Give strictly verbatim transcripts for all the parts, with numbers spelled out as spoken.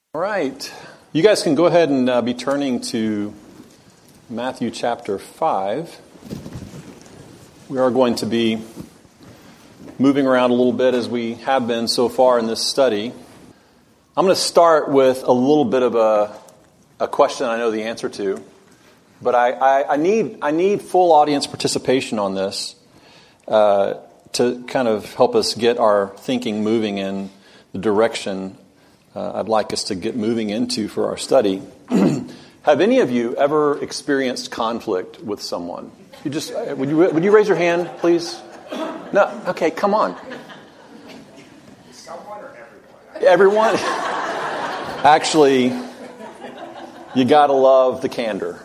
All right. You guys can go ahead and uh, be turning to Matthew chapter five. We are going to be moving around a little bit as we have been so far in this study. I'm going to start with a little bit of a, a question I know the answer to, but I, I, I need I need full audience participation on this uh, to kind of help us get our thinking moving in the direction Uh, I'd like us to get moving into for our study. Have any of you ever experienced conflict with someone? You just uh, would you would you raise your hand, please? No. Okay, come on. Someone or everyone? Everyone. Actually, you gotta love the candor.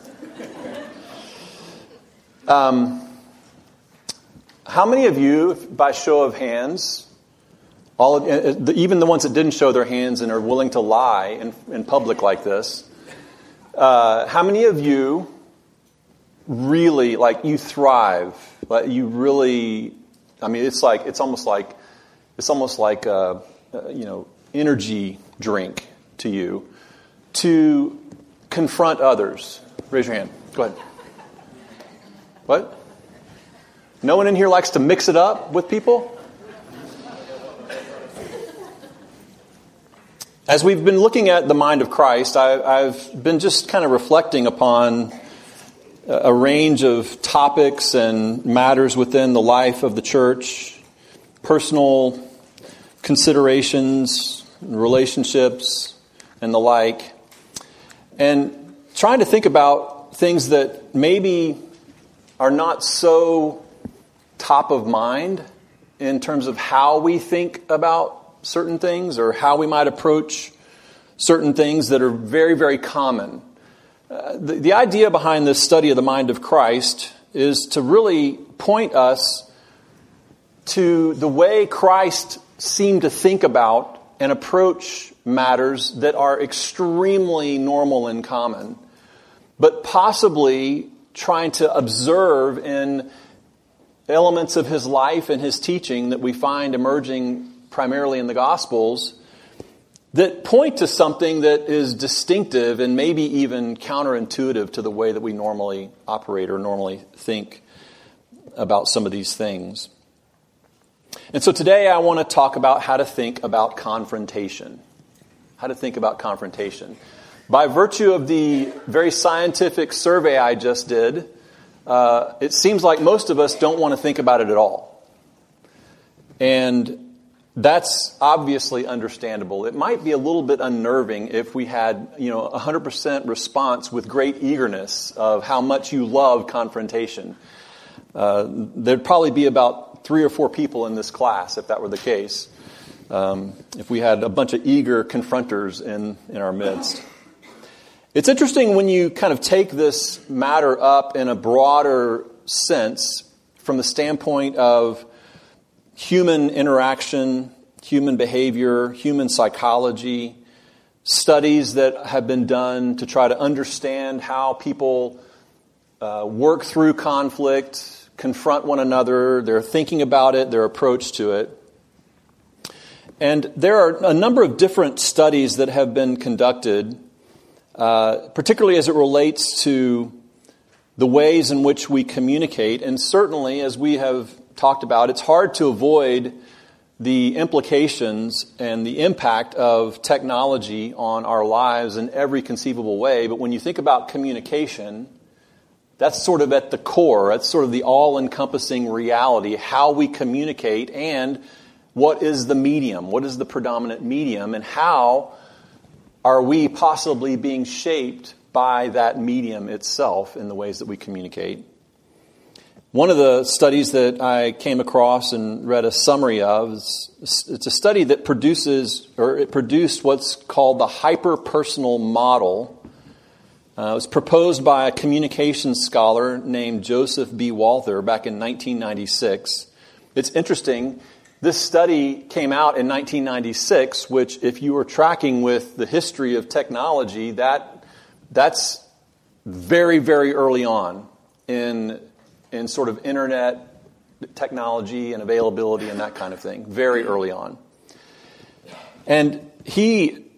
Um, how many of you, by show of hands, All of, even the ones that didn't show their hands and are willing to lie in, in public like this, uh, how many of you really, like, you thrive? Like, you really, I mean, it's like, it's almost like, it's almost like a, a you know, energy drink to you to confront others. Raise your hand. Go ahead. What? No one in here likes to mix it up with people? As we've been looking at the mind of Christ, I, I've been just kind of reflecting upon a range of topics and matters within the life of the church, personal considerations, relationships, and the like, and trying to think about things that maybe are not so top of mind in terms of how we think about certain things or how we might approach certain things that are very, very common. Uh, the, the idea behind this study of the mind of Christ is to really point us to the way Christ seemed to think about and approach matters that are extremely normal and common, but possibly trying to observe in elements of his life and his teaching that we find emerging primarily in the Gospels, that point to something that is distinctive and maybe even counterintuitive to the way that we normally operate or normally think about some of these things. And so today I want to talk about how to think about confrontation. How to think about confrontation. By virtue of the very scientific survey I just did, uh, it seems like most of us don't want to think about it at all. And that's obviously understandable. It might be a little bit unnerving if we had, you know, a one hundred percent response with great eagerness of how much you love confrontation. Uh, there'd probably be about three or four people in this class if that were the case, um, if we had a bunch of eager confronters in, in our midst. It's interesting when you kind of take this matter up in a broader sense from the standpoint of human interaction, human behavior, human psychology, studies that have been done to try to understand how people uh, work through conflict, confront one another, their thinking about it, their approach to it. And there are a number of different studies that have been conducted, uh, particularly as it relates to the ways in which we communicate, and certainly, as we have talked about, it's hard to avoid the implications and the impact of technology on our lives in every conceivable way. But when you think about communication, that's sort of at the core. That's sort of the all-encompassing reality, how we communicate and what is the medium, what is the predominant medium, and how are we possibly being shaped by that medium itself in the ways that we communicate. One of the studies that I came across and read a summary of is it's a study that produces, or it produced what's called the hyper-personal model. Uh, it was proposed by a communications scholar named Joseph B. Walther back in nineteen ninety-six. It's interesting. This study came out in nineteen ninety-six, which, if you were tracking with the history of technology, that that's very, very early on in in sort of internet technology and availability and that kind of thing, very early on. And he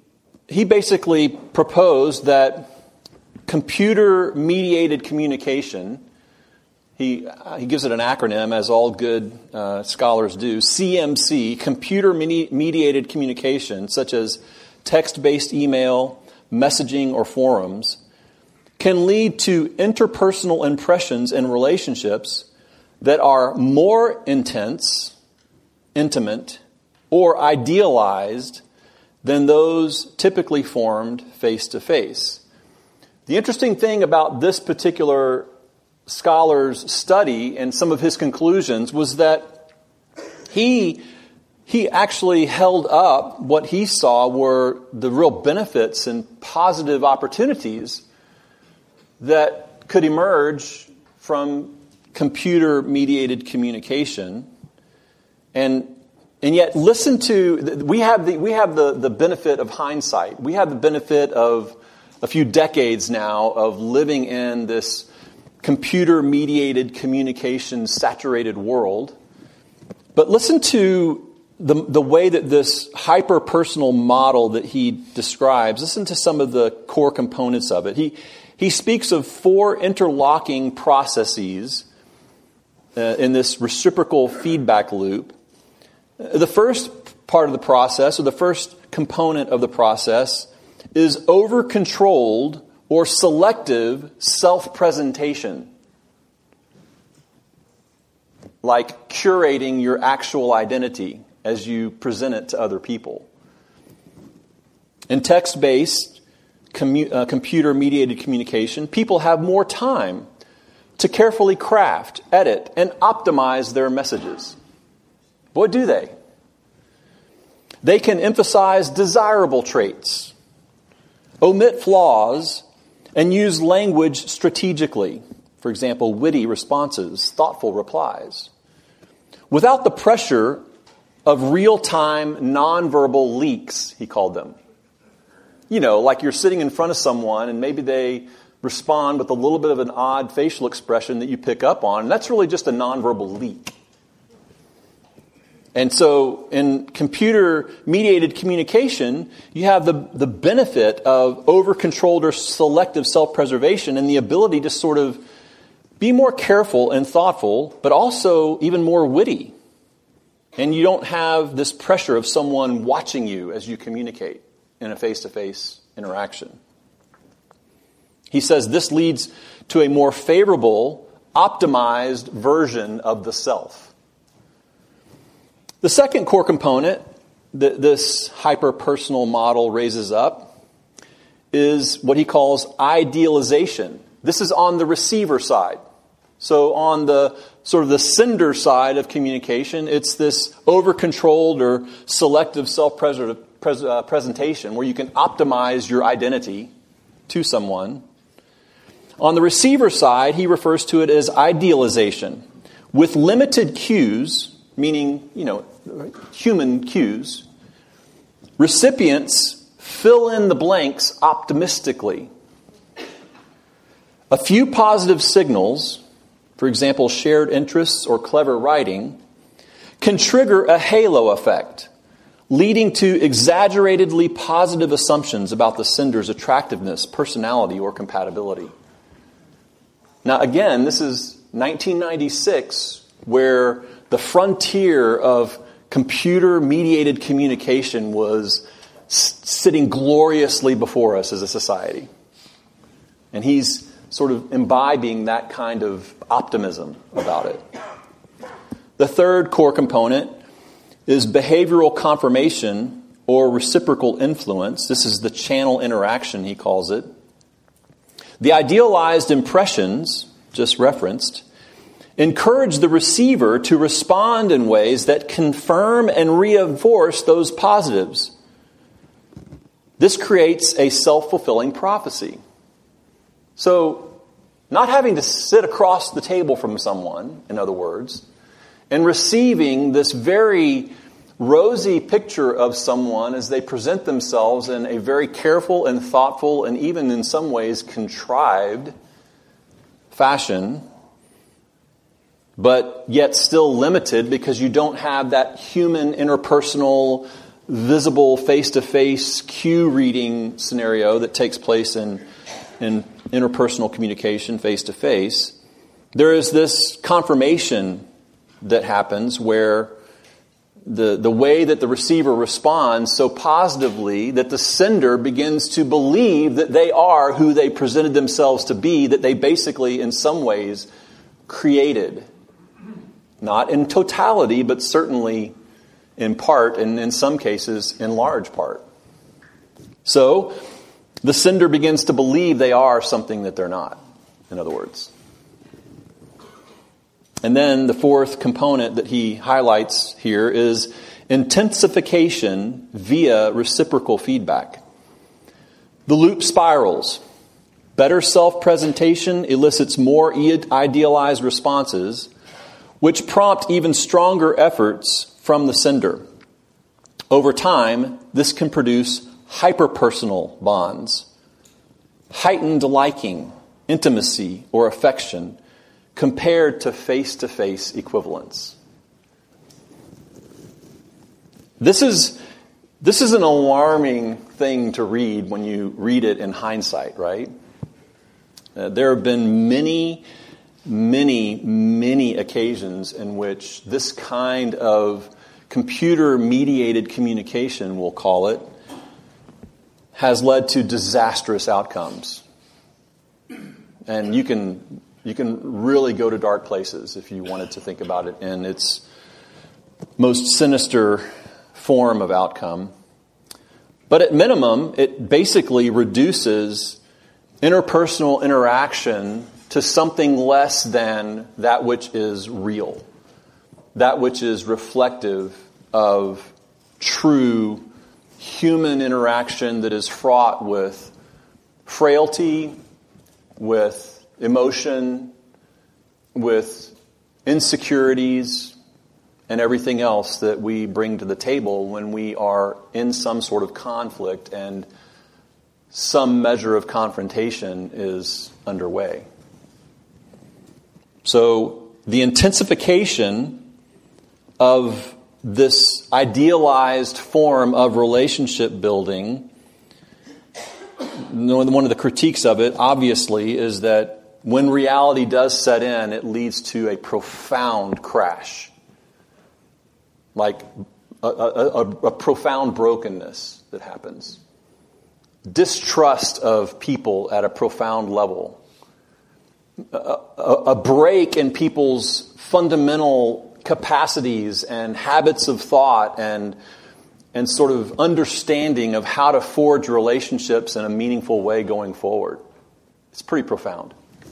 he basically proposed that computer-mediated communication, he, uh, he gives it an acronym, as all good uh, scholars do, C M C, computer-mediated communication, such as text-based email, messaging, or forums, can lead to interpersonal impressions and relationships that are more intense, intimate, or idealized than those typically formed face-to-face. The interesting thing about this particular scholar's study and some of his conclusions was that he, he actually held up what he saw were the real benefits and positive opportunities that could emerge from computer-mediated communication. And and yet listen to, we have the we have the, the benefit of hindsight. We have the benefit of a few decades now of living in this computer-mediated communication saturated world. But listen to the the way that this hyper-personal model that he describes, listen to some of the core components of it. He He speaks of four interlocking processes uh, in this reciprocal feedback loop. The first part of the process, or the first component of the process, is over-controlled or selective self-presentation, like curating your actual identity as you present it to other people. In text-based commu- uh, computer-mediated communication, people have more time to carefully craft, edit, and optimize their messages. What do they? They can emphasize desirable traits, omit flaws, and use language strategically. For example, witty responses, thoughtful replies. Without the pressure of real-time nonverbal leaks, he called them. You know, like you're sitting in front of someone and maybe they respond with a little bit of an odd facial expression that you pick up on. And that's really just a nonverbal leak. And so in computer-mediated communication, you have the, the benefit of over-controlled or selective self-preservation and the ability to sort of be more careful and thoughtful, but also even more witty. And you don't have this pressure of someone watching you as you communicate in a face-to-face interaction. He says this leads to a more favorable, optimized version of the self. The second core component that this hyper-personal model raises up is what he calls idealization. This is on the receiver side. So on the sort of the sender side of communication, it's this over-controlled or selective self-presentation where you can optimize your identity to someone. On the receiver side, he refers to it as idealization. With limited cues, meaning, you know, human cues, recipients fill in the blanks optimistically. A few positive signals, for example, shared interests or clever writing, can trigger a halo effect, leading to exaggeratedly positive assumptions about the sender's attractiveness, personality, or compatibility. Now, again, this is nineteen ninety-six, where the frontier of computer-mediated communication was s- sitting gloriously before us as a society. And he's sort of imbibing that kind of optimism about it. The third core component is behavioral confirmation or reciprocal influence. This is the channel interaction, he calls it. The idealized impressions, just referenced, encourage the receiver to respond in ways that confirm and reinforce those positives. This creates a self-fulfilling prophecy. So, not having to sit across the table from someone, in other words, and receiving this very rosy picture of someone as they present themselves in a very careful and thoughtful and even in some ways contrived fashion, but yet still limited because you don't have that human interpersonal visible face-to-face cue reading scenario that takes place in, in interpersonal communication face-to-face, there is this confirmation that happens where the, the way that the receiver responds so positively that the sender begins to believe that they are who they presented themselves to be, that they basically, in some ways, created. Not in totality, but certainly in part, and in some cases, in large part. So, the sender begins to believe they are something that they're not, in other words. And then the fourth component that he highlights here is intensification via reciprocal feedback. The loop spirals. Better self-presentation elicits more idealized responses, which prompt even stronger efforts from the sender. Over time, this can produce hyperpersonal bonds, heightened liking, intimacy, or affection, compared to face-to-face equivalents. This is, this is an alarming thing to read when you read it in hindsight, right? Uh, there have been many, many, many occasions in which this kind of computer-mediated communication, we'll call it, has led to disastrous outcomes. And you can... You can really go to dark places if you wanted to think about it in its most sinister form of outcome. But at minimum, it basically reduces interpersonal interaction to something less than that which is real, that which is reflective of true human interaction that is fraught with frailty, with emotion, with insecurities, and everything else that we bring to the table when we are in some sort of conflict and some measure of confrontation is underway. So the intensification of this idealized form of relationship building, one of the critiques of it, obviously, is that when reality does set in, it leads to a profound crash. Like a, a, a profound brokenness that happens. Distrust of people at a profound level. A, a, a break in people's fundamental capacities and habits of thought and, and sort of understanding of how to forge relationships in a meaningful way going forward. It's pretty profound.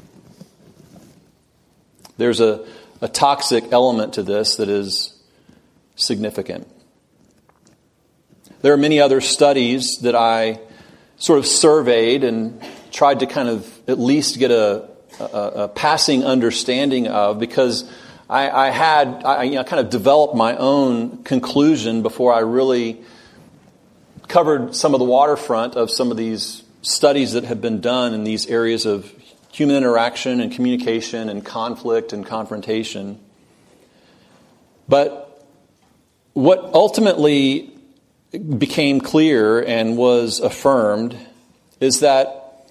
There's a, a toxic element to this that is significant. There are many other studies that I sort of surveyed and tried to kind of at least get a, a, a passing understanding of, because I, I had I you know, kind of developed my own conclusion before I really covered some of the waterfront of some of these studies that have been done in these areas of human interaction and communication and conflict and confrontation. But what ultimately became clear and was affirmed is that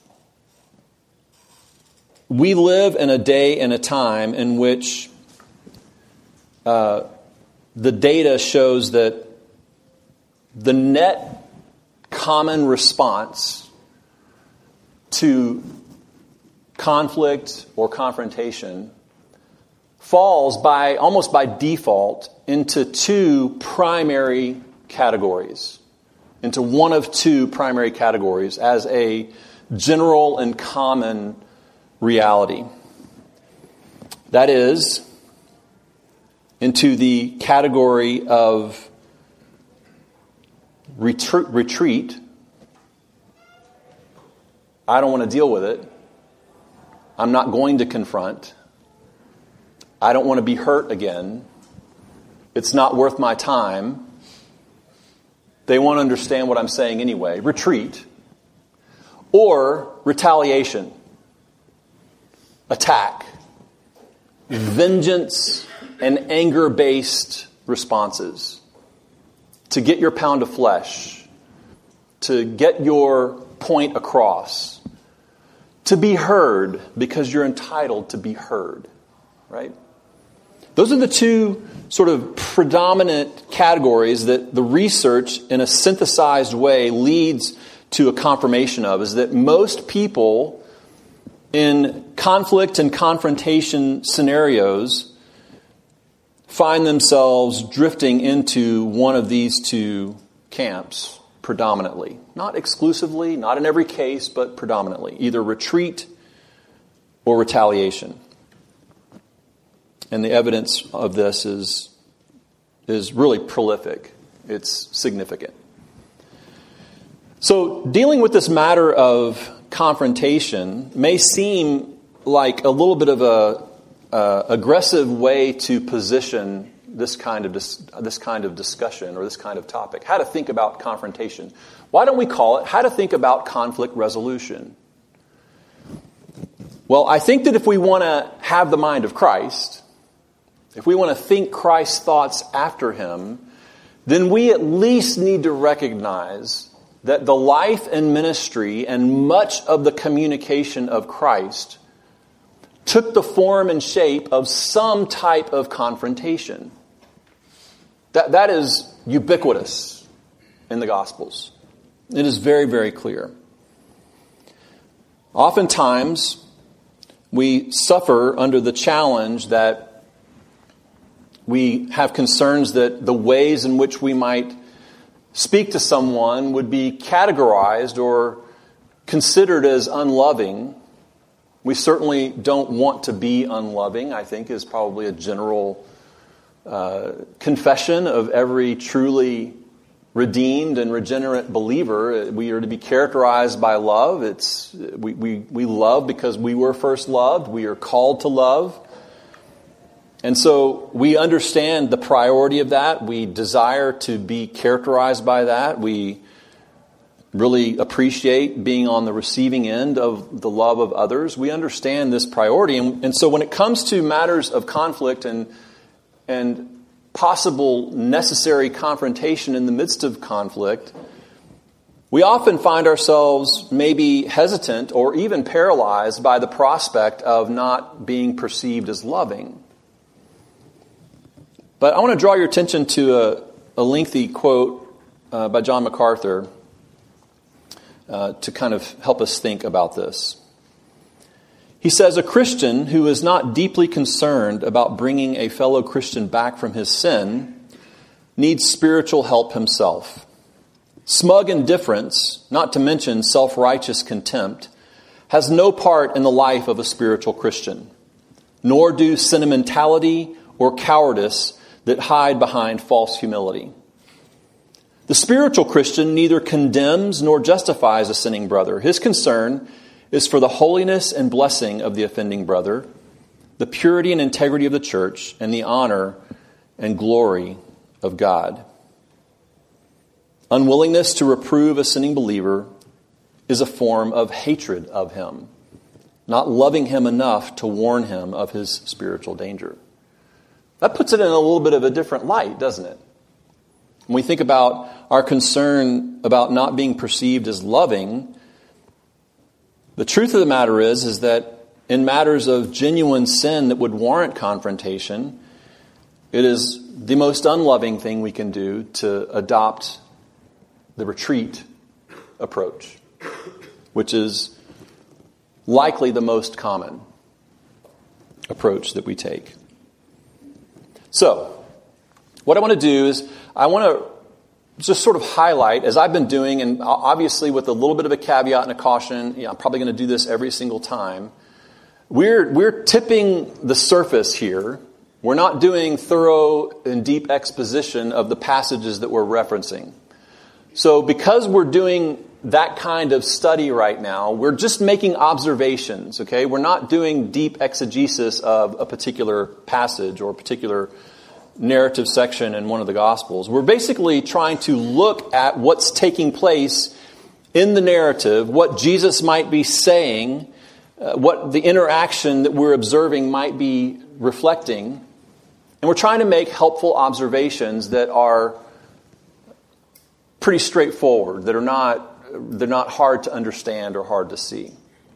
we live in a day and a time in which uh, the data shows that the net common response to conflict or confrontation falls by almost by default into two primary categories, into one of two primary categories as a general and common reality. That is, into the category of retreat, retreat. I don't want to deal with it. I'm not going to confront. I don't want to be hurt again. It's not worth my time. They won't understand what I'm saying anyway. Retreat. Or retaliation. Attack. Vengeance and anger-based responses. to get your pound of flesh, to get your point across, to be heard because you're entitled to be heard, right? Those are the two sort of predominant categories that the research in a synthesized way leads to a confirmation of, is that most people in conflict and confrontation scenarios find themselves drifting into one of these two camps predominantly. Not exclusively, not in every case, but predominantly. Either retreat or retaliation. And the evidence of this is, is really prolific. It's significant. So dealing with this matter of confrontation may seem like a little bit of a uh, aggressive way to position this kind of dis- this kind of discussion or this kind of topic. How to think about confrontation. Why don't we call it how to think about conflict resolution? Well, I think that if we want to have the mind of Christ, if we want to think Christ's thoughts after him, then we at least need to recognize that the life and ministry and much of the communication of Christ took the form and shape of some type of confrontation. That, that is ubiquitous in the Gospels. It is very, very clear. Oftentimes, we suffer under the challenge that we have concerns that the ways in which we might speak to someone would be categorized or considered as unloving. We certainly don't want to be unloving, I think, is probably a general uh, confession of every truly redeemed and regenerate believer. We are to be characterized by love. It's we, we, we love because we were first loved. We are called to love. And so we understand the priority of that. We desire to be characterized by that. We really appreciate being on the receiving end of the love of others. We understand this priority. And, and so when it comes to matters of conflict and, and possible necessary confrontation in the midst of conflict, we often find ourselves maybe hesitant or even paralyzed by the prospect of not being perceived as loving. But I want to draw your attention to a, a lengthy quote uh, by John MacArthur uh, to kind of help us think about this. He says, "A Christian who is not deeply concerned about bringing a fellow Christian back from his sin needs spiritual help himself. Smug indifference, not to mention self-righteous contempt, has no part in the life of a spiritual Christian, nor do sentimentality or cowardice that hide behind false humility. The spiritual Christian neither condemns nor justifies a sinning brother. His concern is for the holiness and blessing of the offending brother, the purity and integrity of the church, and the honor and glory of God. Unwillingness to reprove a sinning believer is a form of hatred of him, not loving him enough to warn him of his spiritual danger." That puts it in a little bit of a different light, doesn't it? When we think about our concern about not being perceived as loving, the truth of the matter is, is that in matters of genuine sin that would warrant confrontation, it is the most unloving thing we can do to adopt the retreat approach, which is likely the most common approach that we take. So, what I want to do is I want to just sort of highlight, as I've been doing, and obviously with a little bit of a caveat and a caution, you know, I'm probably going to do this every single time. We're, we're tipping the surface here. We're not doing thorough and deep exposition of the passages that we're referencing. So because we're doing that kind of study right now, we're just making observations, okay? We're not doing deep exegesis of a particular passage or a particular narrative section in one of the Gospels. We're basically trying to look at what's taking place in the narrative, what Jesus might be saying, uh, what the interaction that we're observing might be reflecting. And we're trying to make helpful observations that are pretty straightforward, that are not they're not hard to understand or hard to see.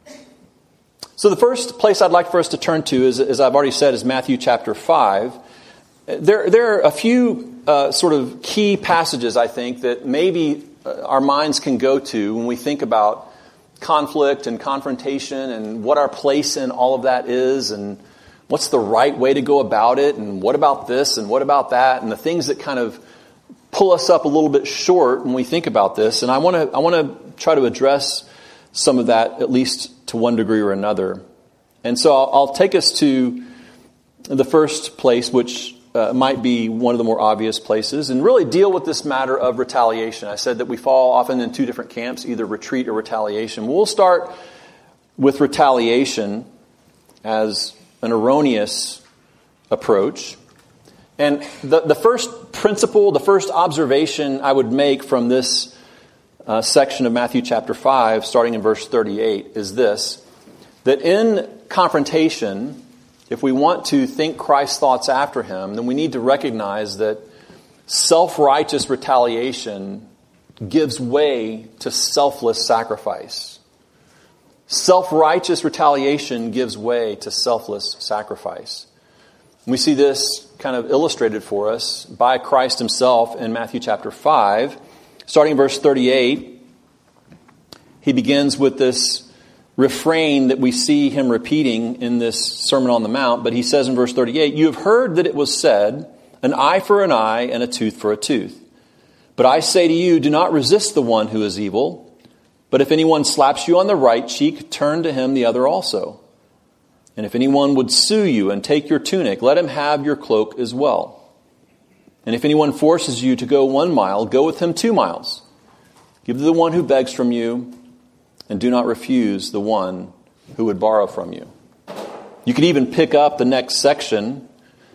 So the first place I'd like for us to turn to, is, as I've already said, is Matthew chapter five. There, there are a few uh, sort of key passages, I think, that maybe our minds can go to when we think about conflict and confrontation and what our place in all of that is, and what's the right way to go about it, and what about this and what about that, and the things that kind of pull us up a little bit short when we think about this. And I want to I want to try to address some of that, at least to one degree or another. And so I'll, I'll take us to the first place, which uh, might be one of the more obvious places, and really deal with this matter of retaliation. I said that we fall often in two different camps, either retreat or retaliation. We'll start with retaliation as an erroneous approach. And the, the first principle, the first observation I would make from this uh, section of Matthew chapter five, starting in verse thirty-eight, is this: that in confrontation, if we want to think Christ's thoughts after him, then we need to recognize that self-righteous retaliation gives way to selfless sacrifice. Self-righteous retaliation gives way to selfless sacrifice. We see this kind of illustrated for us by Christ himself in Matthew chapter five. Starting in verse thirty-eight, he begins with this refrain that we see him repeating in this Sermon on the Mount. But he says in verse thirty-eight, "You have heard that it was said, an eye for an eye and a tooth for a tooth. But I say to you, do not resist the one who is evil. But if anyone slaps you on the right cheek, turn to him the other also. And if anyone would sue you and take your tunic, let him have your cloak as well. And if anyone forces you to go one mile, go with him two miles. Give to the one who begs from you, and do not refuse the one who would borrow from you." You could even pick up the next section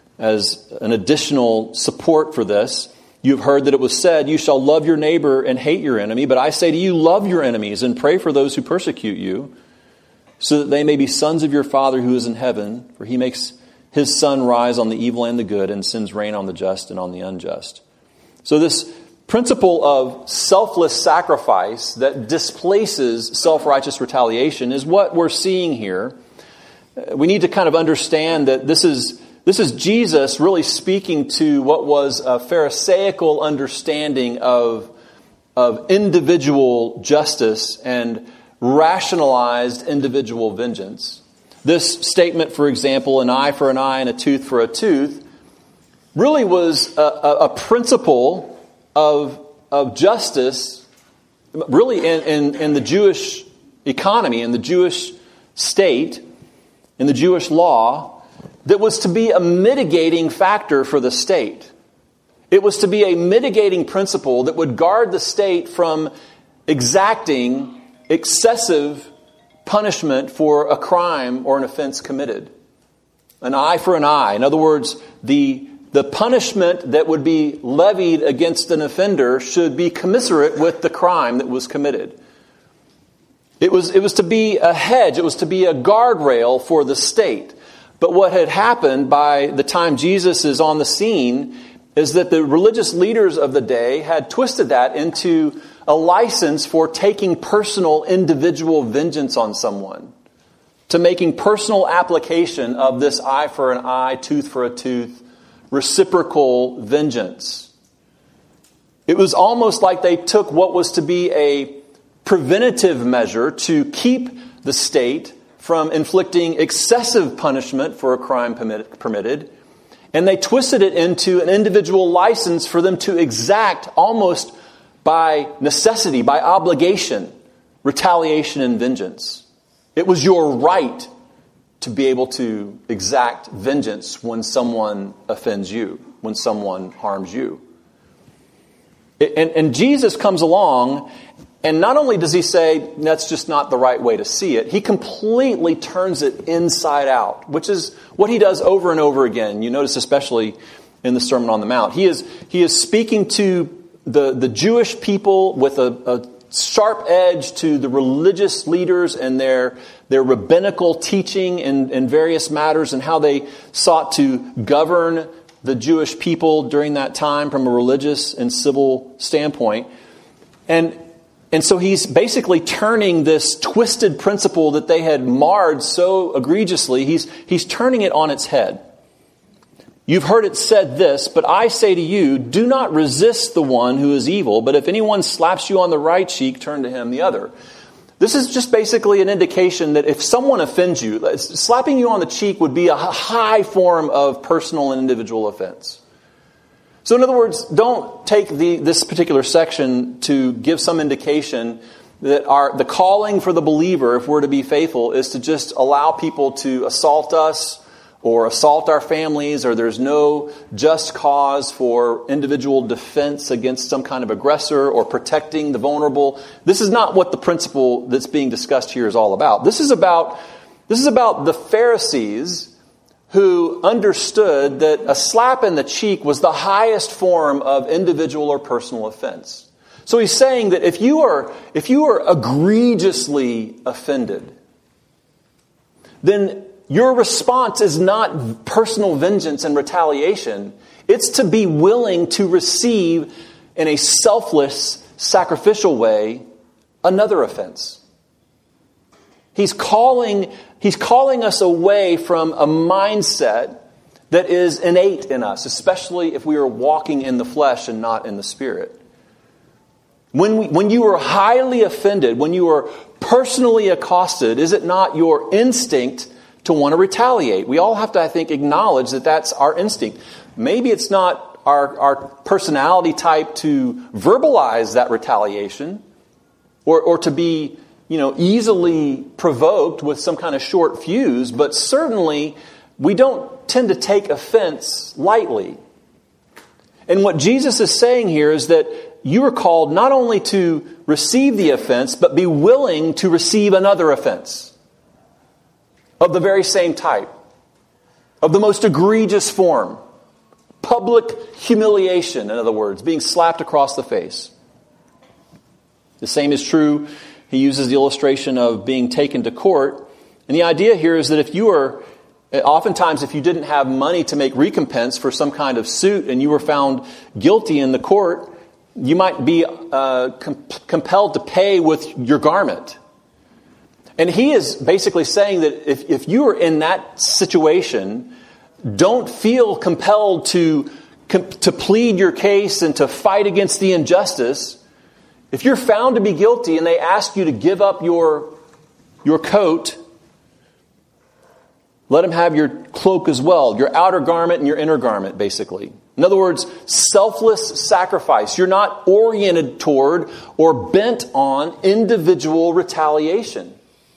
as an additional support for this. "You have heard that it was said, you shall love your neighbor and hate your enemy. But I say to you, love your enemies and pray for those who persecute you, so that they may be sons of your Father who is in heaven. For he makes his sun rise on the evil and the good, and sends rain on the just and on the unjust." So this principle of selfless sacrifice that displaces self-righteous retaliation is what we're seeing here. We need to kind of understand that this is this is Jesus really speaking to what was a Pharisaical understanding of, of individual justice and rationalized individual vengeance. This statement, for example, an eye for an eye and a tooth for a tooth, really was a, a, a principle of, of justice, really in, in, in the Jewish economy, in the Jewish state, in the Jewish law, that was to be a mitigating factor for the state. It was to be a mitigating principle that would guard the state from exacting excessive punishment for a crime or an offense committed. An eye for an eye. In other words, the, the punishment that would be levied against an offender should be commensurate with the crime that was committed. It was, it was to be a hedge. It was to be a guardrail for the state. But what had happened by the time Jesus is on the scene is that the religious leaders of the day had twisted that into a license for taking personal individual vengeance on someone, to making personal application of this eye for an eye, tooth for a tooth, reciprocal vengeance. It was almost like they took what was to be a preventative measure to keep the state from inflicting excessive punishment for a crime permitted, and they twisted it into an individual license for them to exact almost by necessity, by obligation, retaliation and vengeance. It was your right to be able to exact vengeance when someone offends you, when someone harms you. And, and Jesus comes along, and not only does he say that's just not the right way to see it, he completely turns it inside out, which is what he does over and over again. You notice especially in the Sermon on the Mount. He is he is speaking to the, the Jewish people with a, a sharp edge to the religious leaders and their, their rabbinical teaching in, in various matters and how they sought to govern the Jewish people during that time from a religious and civil standpoint. And and so he's basically turning this twisted principle that they had marred so egregiously, he's he's turning it on its head. You've heard it said this, but I say to you, do not resist the one who is evil, but if anyone slaps you on the right cheek, turn to him the other. This is just basically an indication that if someone offends you, slapping you on the cheek would be a high form of personal and individual offense. So in other words, don't take the, this particular section to give some indication that our, the calling for the believer, if we're to be faithful, is to just allow people to assault us or assault our families, or there's no just cause for individual defense against some kind of aggressor or protecting the vulnerable. This is not what the principle that's being discussed here is all about. This is about, this is about the Pharisees who understood that a slap in the cheek was the highest form of individual or personal offense. So he's saying that if you are, if you are egregiously offended, then your response is not personal vengeance and retaliation. It's to be willing to receive in a selfless, sacrificial way another offense. He's calling, he's calling us away from a mindset that is innate in us, especially if we are walking in the flesh and not in the Spirit. When we, when you are highly offended, when you are personally accosted, is it not your instinct to want to retaliate? We all have to, I think, acknowledge that that's our instinct. Maybe it's not our, our personality type to verbalize that retaliation or, or to be, you know, easily provoked with some kind of short fuse, but certainly we don't tend to take offense lightly. And what Jesus is saying here is that you are called not only to receive the offense, but be willing to receive another offense of the very same type, of the most egregious form. Public humiliation, in other words, being slapped across the face. The same is true. He uses the illustration of being taken to court. And the idea here is that if you are, oftentimes if you didn't have money to make recompense for some kind of suit and you were found guilty in the court, you might be uh, com- compelled to pay with your garment. And he is basically saying that if, if you are in that situation, don't feel compelled to, to plead your case and to fight against the injustice. If you're found to be guilty and they ask you to give up your, your coat, let them have your cloak as well, your outer garment and your inner garment, basically. In other words, selfless sacrifice. You're not oriented toward or bent on individual retaliation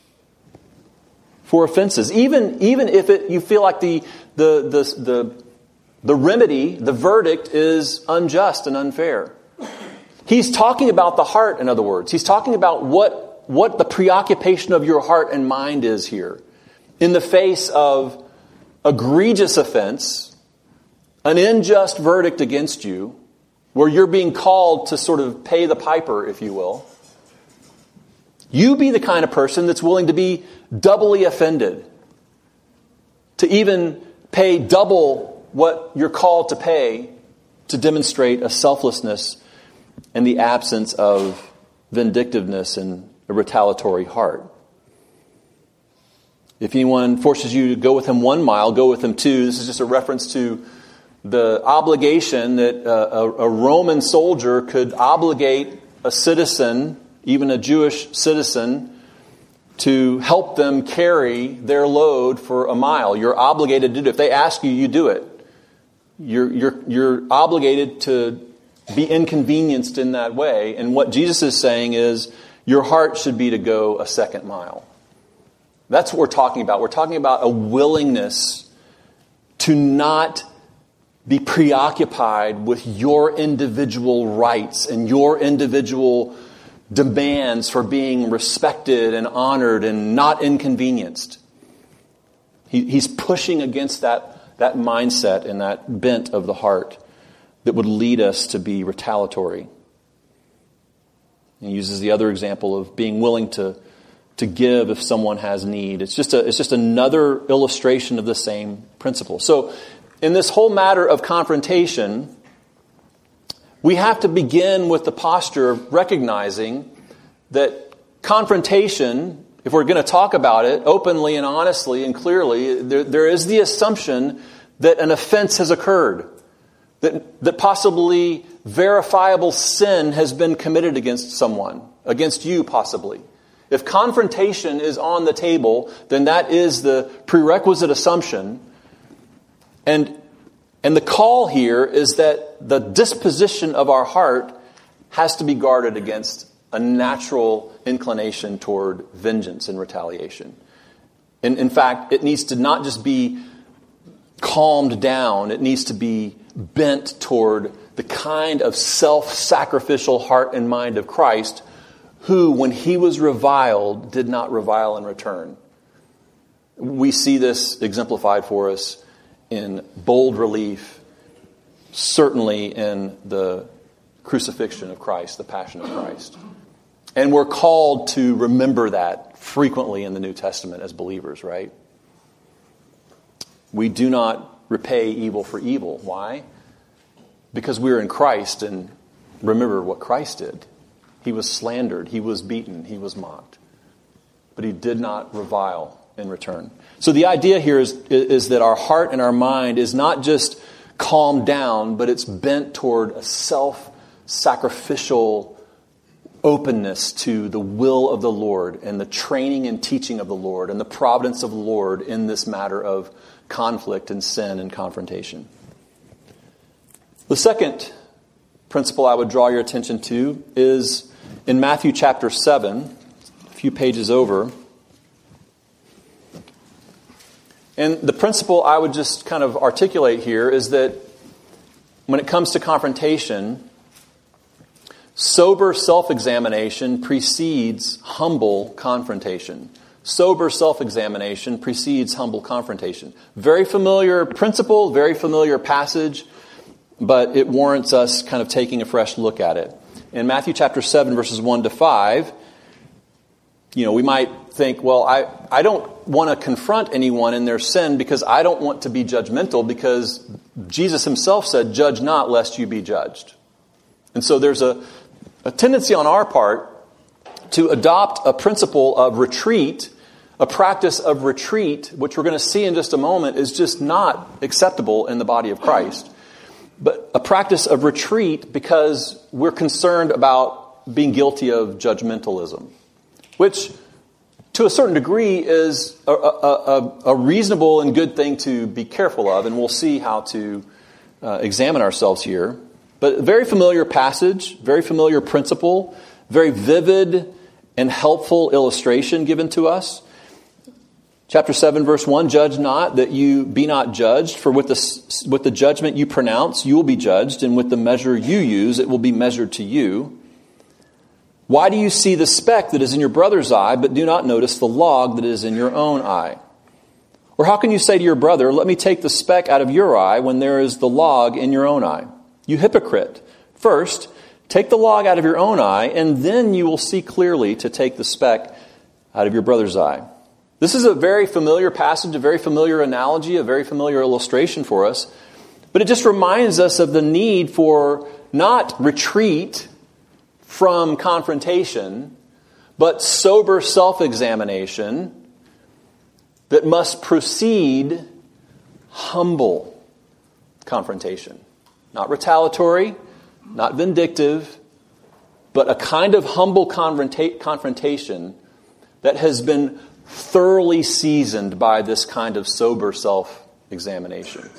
for offenses. Even, even if it, you feel like the, the, the, the, the remedy, the verdict is unjust and unfair. He's talking about the heart, in other words. He's talking about what, what the preoccupation of your heart and mind is here. In the face of egregious offense, an unjust verdict against you, where you're being called to sort of pay the piper, if you will, you be the kind of person that's willing to be doubly offended, to even pay double what you're called to pay to demonstrate a selflessness and the absence of vindictiveness and a retaliatory heart. If anyone forces you to go with him one mile, go with him two. This is just a reference to the obligation that a, a Roman soldier could obligate a citizen, even a Jewish citizen, to help them carry their load for a mile. You're obligated to do it. If they ask you, you do it. You're, you're, you're obligated to be inconvenienced in that way. And what Jesus is saying is your heart should be to go a second mile. That's what we're talking about. We're talking about a willingness to not be preoccupied with your individual rights and your individual demands for being respected and honored and not inconvenienced. He, he's pushing against that, that mindset and that bent of the heart that would lead us to be retaliatory. He uses the other example of being willing to, to give if someone has need. It's just a, it's just another illustration of the same principle. So in this whole matter of confrontation, we have to begin with the posture of recognizing that confrontation, if we're going to talk about it openly and honestly and clearly, there, there is the assumption that an offense has occurred, that, that possibly verifiable sin has been committed against someone, against you possibly. If confrontation is on the table, then that is the prerequisite assumption. And, and the call here is that the disposition of our heart has to be guarded against a natural inclination toward vengeance and retaliation. And in fact, it needs to not just be calmed down, it needs to be bent toward the kind of self-sacrificial heart and mind of Christ, who, when he was reviled, did not revile in return. We see this exemplified for us in bold relief, certainly in the crucifixion of Christ, the passion of Christ. And we're called to remember that frequently in the New Testament as believers, right? We do not repay evil for evil. Why? Because we're in Christ, and remember what Christ did. He was slandered, he was beaten, he was mocked. But he did not revile in return. So the idea here is, is that our heart and our mind is not just calmed down, but it's bent toward a self-sacrificial openness to the will of the Lord and the training and teaching of the Lord and the providence of the Lord in this matter of conflict and sin and confrontation. The second principle I would draw your attention to is in Matthew chapter seven, a few pages over. And the principle I would just kind of articulate here is that when it comes to confrontation, sober self-examination precedes humble confrontation. Sober self-examination precedes humble confrontation. Very familiar principle, very familiar passage, but it warrants us kind of taking a fresh look at it. In Matthew chapter seven, verses one to five, you know, we might think, well, I, I don't want to confront anyone in their sin because I don't want to be judgmental, because Jesus himself said, "Judge not, lest you be judged." And so there's a, a tendency on our part to adopt a principle of retreat, a practice of retreat, which we're going to see in just a moment is just not acceptable in the body of Christ. But a practice of retreat because we're concerned about being guilty of judgmentalism, which to a certain degree is a, a, a reasonable and good thing to be careful of, and we'll see how to uh, examine ourselves here. But a very familiar passage, very familiar principle, very vivid and helpful illustration given to us. Chapter seven, verse one, "Judge not, that you be not judged, for with the, with the judgment you pronounce, you will be judged, and with the measure you use, it will be measured to you. Why do you see the speck that is in your brother's eye, but do not notice the log that is in your own eye? Or how can you say to your brother, 'Let me take the speck out of your eye,' when there is the log in your own eye? You hypocrite! First, take the log out of your own eye, and then you will see clearly to take the speck out of your brother's eye." This is a very familiar passage, a very familiar analogy, a very familiar illustration for us. But it just reminds us of the need for not retreat from confrontation, but sober self-examination that must precede humble confrontation. Not retaliatory, not vindictive, but a kind of humble confronta- confrontation that has been thoroughly seasoned by this kind of sober self-examination.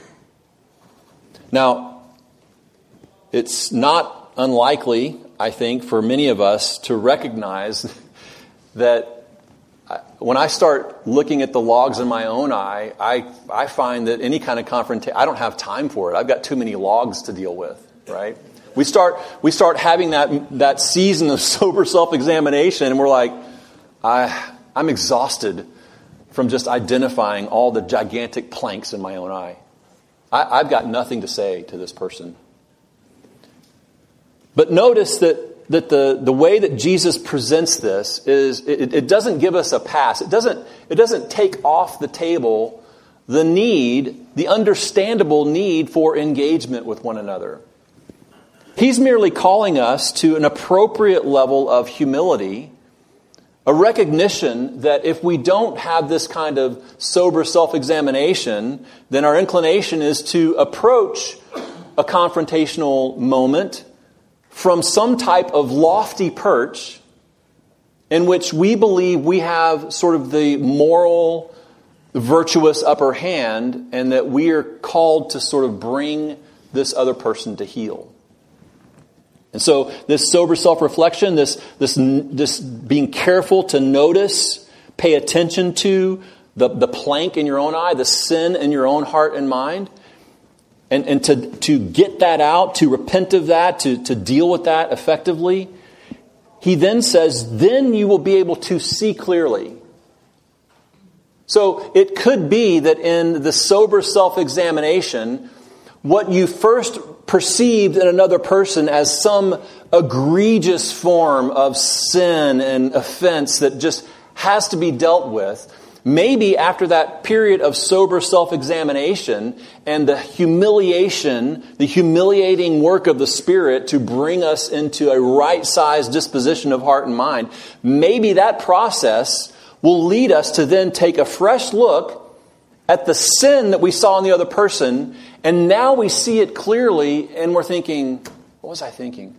Now, it's not unlikely, I think, for many of us to recognize that when I start looking at the logs in my own eye, I, I find that any kind of confrontation, I don't have time for it. I've got too many logs to deal with, right? We start we start having that that season of sober self-examination, and we're like, I... I'm exhausted from just identifying all the gigantic planks in my own eye. I, I've got nothing to say to this person. But notice that, that the, the way that Jesus presents this is it, it doesn't give us a pass. It doesn't, it doesn't take off the table the need, the understandable need for engagement with one another. He's merely calling us to an appropriate level of humility, a recognition that if we don't have this kind of sober self-examination, then our inclination is to approach a confrontational moment from some type of lofty perch in which we believe we have sort of the moral, virtuous upper hand, and that we are called to sort of bring this other person to heel. And so this sober self-reflection, this, this, this being careful to notice, pay attention to the, the plank in your own eye, the sin in your own heart and mind, and, and to, to get that out, to repent of that, to, to deal with that effectively. He then says, then you will be able to see clearly. So it could be that in the sober self-examination, what you first perceived in another person as some egregious form of sin and offense that just has to be dealt with, maybe after that period of sober self-examination and the humiliation, the humiliating work of the Spirit to bring us into a right-sized disposition of heart and mind, maybe that process will lead us to then take a fresh look at the sin that we saw in the other person, and now we see it clearly, and we're thinking, what was I thinking?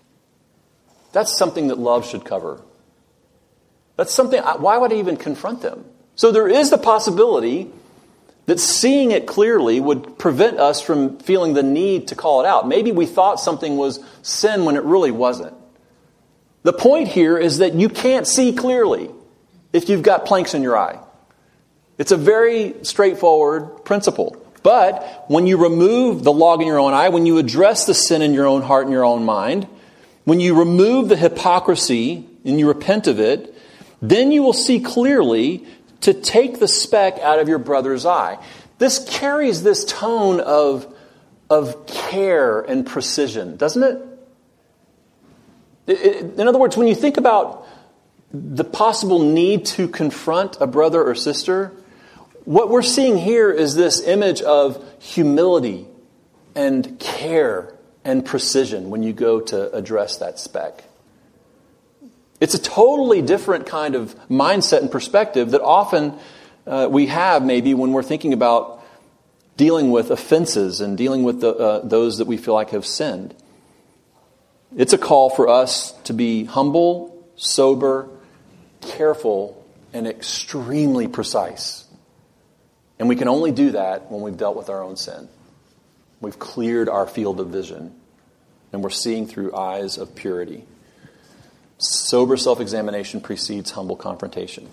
That's something that love should cover. That's something, why would I even confront them? So there is the possibility that seeing it clearly would prevent us from feeling the need to call it out. Maybe we thought something was sin when it really wasn't. The point here is that you can't see clearly if you've got planks in your eye. It's a very straightforward principle. But when you remove the log in your own eye, when you address the sin in your own heart and your own mind, when you remove the hypocrisy and you repent of it, then you will see clearly to take the speck out of your brother's eye. This carries this tone of, of care and precision, doesn't it? It, it? In other words, when you think about the possible need to confront a brother or sister, what we're seeing here is this image of humility and care and precision when you go to address that speck. It's a totally different kind of mindset and perspective that often uh, we have maybe when we're thinking about dealing with offenses and dealing with the, uh, those that we feel like have sinned. It's a call for us to be humble, sober, careful, and extremely precise. And we can only do that when we've dealt with our own sin. We've cleared our field of vision, and we're seeing through eyes of purity. Sober self-examination precedes humble confrontation.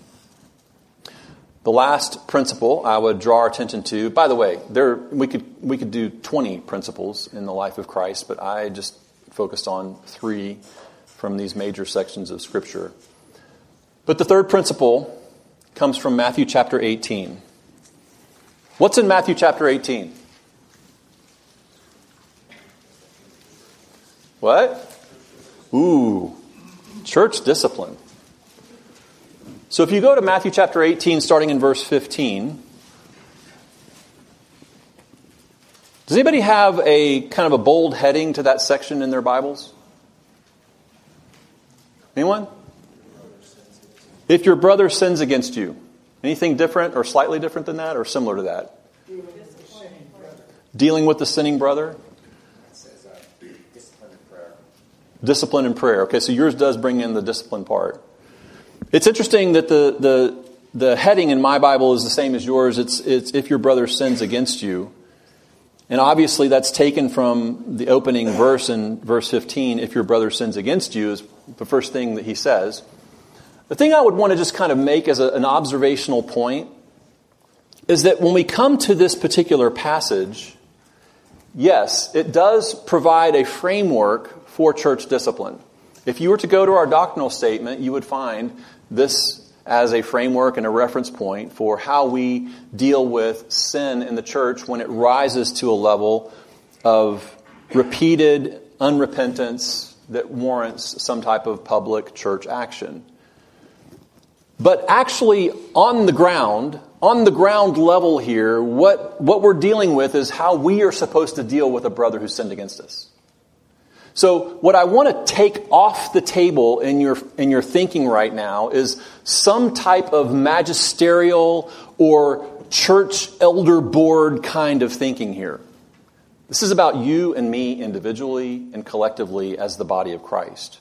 The last principle I would draw our attention to, by the way, there we could we could do twenty principles in the life of Christ, but I just focused on three from these major sections of Scripture. But the third principle comes from Matthew chapter eighteen. What's in Matthew chapter eighteen? What? Ooh, church discipline. So if you go to Matthew chapter eighteen, starting in verse fifteen, does anybody have a kind of a bold heading to that section in their Bibles? Anyone? If your brother sins against you. Anything different or slightly different than that or similar to that? Dealing with the sinning brother? It says uh, discipline and prayer. Discipline and prayer. Okay, so yours does bring in the discipline part. It's interesting that the the the heading in my Bible is the same as yours. It's it's if your brother sins against you. And obviously that's taken from the opening verse in verse fifteen. If your brother sins against you is the first thing that he says. The thing I would want to just kind of make as a, an observational point is that when we come to this particular passage, yes, it does provide a framework for church discipline. If you were to go to our doctrinal statement, you would find this as a framework and a reference point for how we deal with sin in the church when it rises to a level of repeated unrepentance that warrants some type of public church action. But actually, on the ground, on the ground level here, what, what we're dealing with is how we are supposed to deal with a brother who sinned against us. So what I want to take off the table in your in your thinking right now is some type of magisterial or church elder board kind of thinking here. This is about you and me individually and collectively as the body of Christ.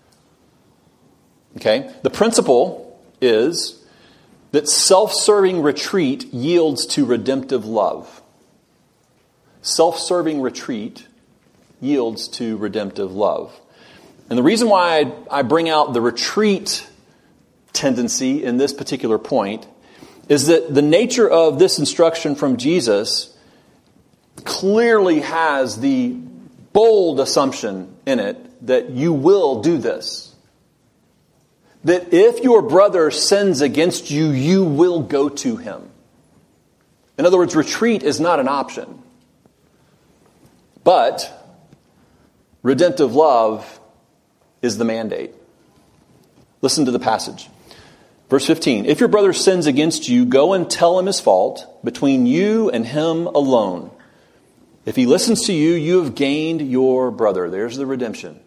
Okay? The principle is that self-serving retreat yields to redemptive love. Self-serving retreat yields to redemptive love. And the reason why I, I bring out the retreat tendency in this particular point is that the nature of this instruction from Jesus clearly has the bold assumption in it that you will do this. That if your brother sins against you, you will go to him. In other words, retreat is not an option. But redemptive love is the mandate. Listen to the passage. Verse fifteen, if your brother sins against you, go and tell him his fault between you and him alone. If he listens to you, you have gained your brother. There's the redemption.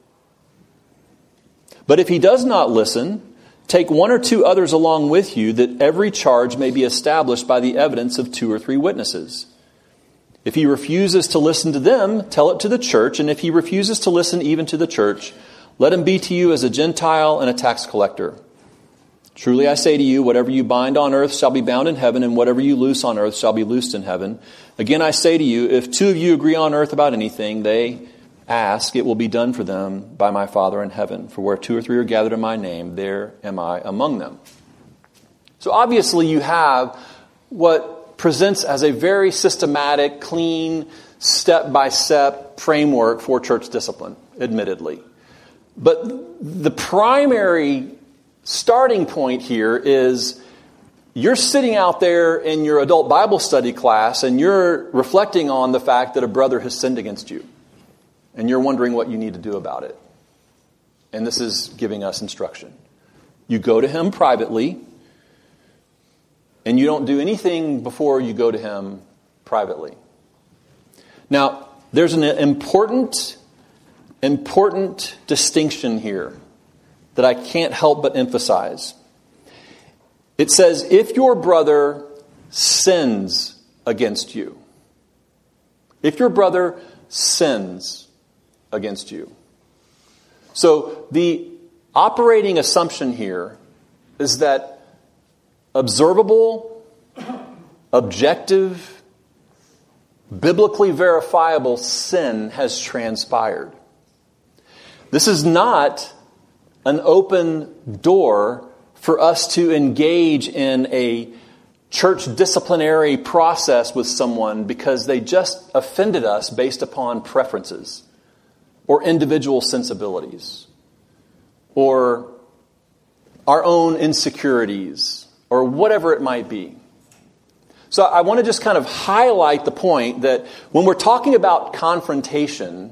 But if he does not listen, take one or two others along with you, that every charge may be established by the evidence of two or three witnesses. If he refuses to listen to them, tell it to the church. And if he refuses to listen even to the church, let him be to you as a Gentile and a tax collector. Truly I say to you, whatever you bind on earth shall be bound in heaven, and whatever you loose on earth shall be loosed in heaven. Again I say to you, if two of you agree on earth about anything they ask, it will be done for them by my Father in heaven. For where two or three are gathered in my name, there am I among them. So obviously you have what presents as a very systematic, clean, step-by-step framework for church discipline, admittedly. But the primary starting point here is you're sitting out there in your adult Bible study class and you're reflecting on the fact that a brother has sinned against you. And you're wondering what you need to do about it. And this is giving us instruction. You go to him privately, and you don't do anything before you go to him privately. Now, there's an important, important distinction here that I can't help but emphasize. It says, if your brother sins against you. If your brother sins against you. So the operating assumption here is that observable, objective, biblically verifiable sin has transpired. This is not an open door for us to engage in a church disciplinary process with someone because they just offended us based upon preferences or individual sensibilities or our own insecurities or whatever it might be. So I want to just kind of highlight the point that when we're talking about confrontation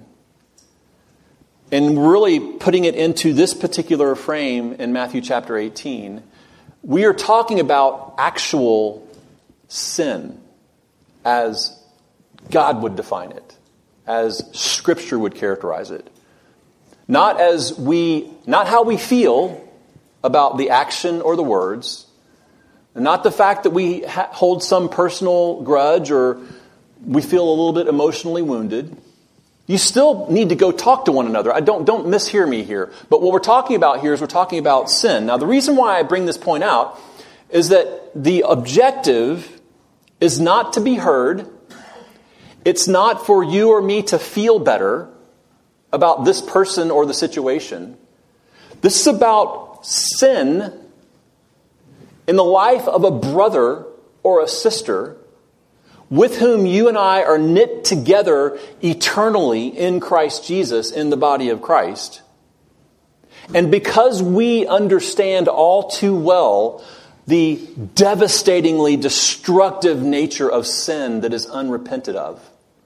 and really putting it into this particular frame in Matthew chapter eighteen, we are talking about actual sin as God would define it, as Scripture would characterize it. Not as we, not how we feel about the action or the words, and not the fact that we ha- hold some personal grudge or we feel a little bit emotionally wounded. You still need to go talk to one another. I don't, don't mishear me here. But what we're talking about here is we're talking about sin. Now, the reason why I bring this point out is that the objective is not to be heard. It's not for you or me to feel better about this person or the situation. This is about sin in the life of a brother or a sister with whom you and I are knit together eternally in Christ Jesus, in the body of Christ. And because we understand all too well the devastatingly destructive nature of sin that is unrepented of,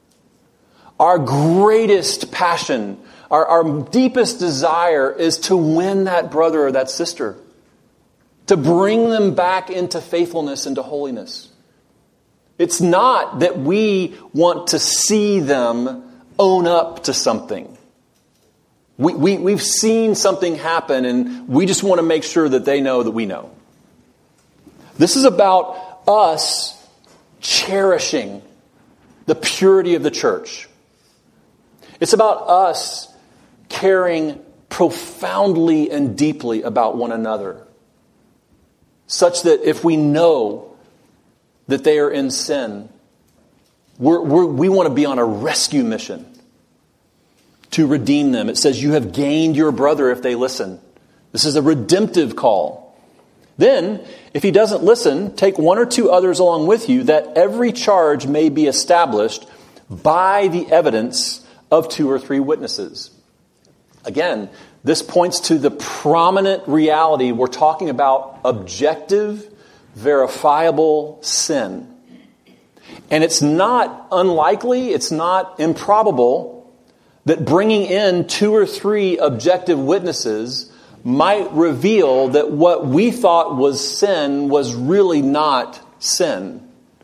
our greatest passion, our, our deepest desire is to win that brother or that sister, to bring them back into faithfulness and to holiness. It's not that we want to see them own up to something. We, we, we've seen something happen, and we just want to make sure that they know that we know. This is about us cherishing the purity of the church. It's about us caring profoundly and deeply about one another, such that if we know that they are in sin, we're, we're, we want to be on a rescue mission to redeem them. It says, you have gained your brother if they listen. This is a redemptive call. Then, if he doesn't listen, take one or two others along with you, that every charge may be established by the evidence of two or three witnesses. Again, this points to the prominent reality. We're talking about objective, verifiable sin. And it's not unlikely, it's not improbable that bringing in two or three objective witnesses might reveal that what we thought was sin was really not sin.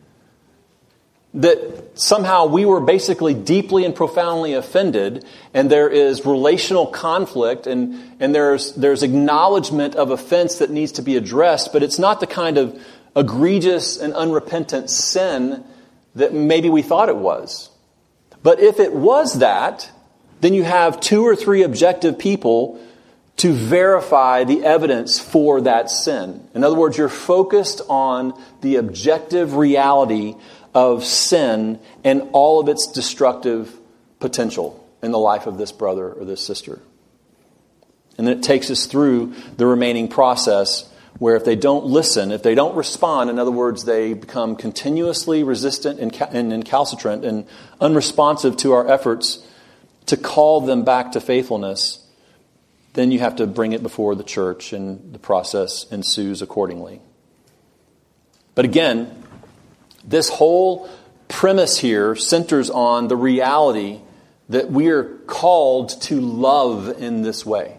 That somehow we were basically deeply and profoundly offended, and there is relational conflict, and, and there's, there's acknowledgement of offense that needs to be addressed, but it's not the kind of egregious and unrepentant sin that maybe we thought it was. But if it was that, then you have two or three objective people to verify the evidence for that sin. In other words, you're focused on the objective reality of sin and all of its destructive potential in the life of this brother or this sister. And then it takes us through the remaining process where if they don't listen, if they don't respond, in other words, they become continuously resistant and, and, and calcitrant and unresponsive to our efforts to call them back to faithfulness, then you have to bring it before the church and the process ensues accordingly. But again, this whole premise here centers on the reality that we are called to love in this way.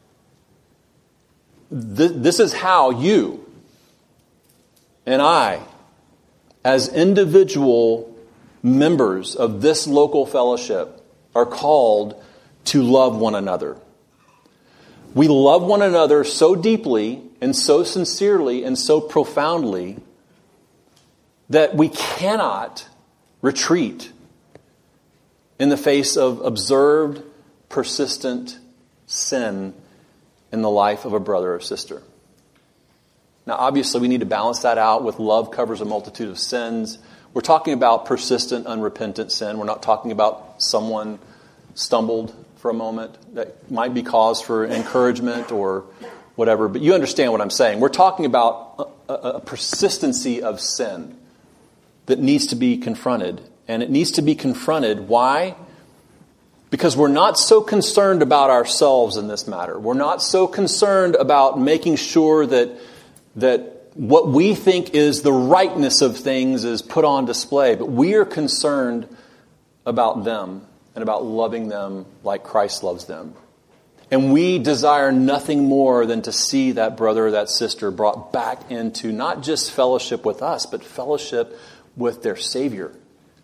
This is how you and I, as individual members of this local fellowship, are called to love one another. We love one another so deeply and so sincerely and so profoundly that we cannot retreat in the face of observed, persistent sin in the life of a brother or sister. Now, obviously, we need to balance that out with love covers a multitude of sins. We're talking about persistent, unrepentant sin. We're not talking about someone stumbled for a moment that might be cause for encouragement or whatever. But you understand what I'm saying. We're talking about a, a, a persistency of sin that needs to be confronted. And it needs to be confronted. Why? Because we're not so concerned about ourselves in this matter. We're not so concerned about making sure that that what we think is the rightness of things is put on display. But we are concerned about them and about loving them like Christ loves them. And we desire nothing more than to see that brother or that sister brought back into not just fellowship with us, but fellowship with their Savior.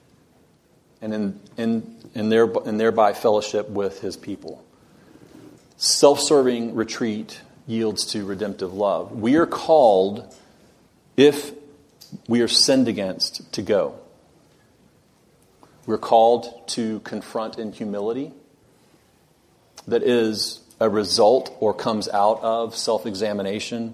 And in, in, in there, and thereby fellowship with His people. Self-serving retreat yields to redemptive love. We are called, if we are sinned against, to go. We're called to confront in humility that is a result or comes out of self-examination.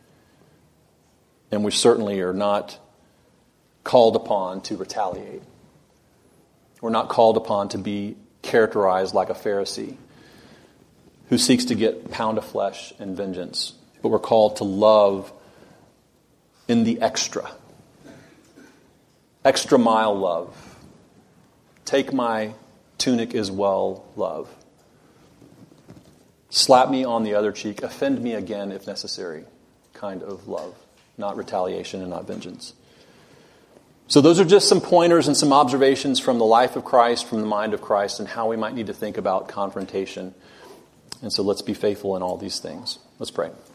And we certainly are not called upon to retaliate. We're not called upon to be characterized like a Pharisee who seeks to get pound of flesh and vengeance. But we're called to love in the extra. Extra mile love. Take my tunic as well love. Slap me on the other cheek. Offend me again if necessary. Kind of love. Not retaliation and not vengeance. So those are just some pointers and some observations from the life of Christ, from the mind of Christ, and how we might need to think about confrontation. And so let's be faithful in all these things. Let's pray.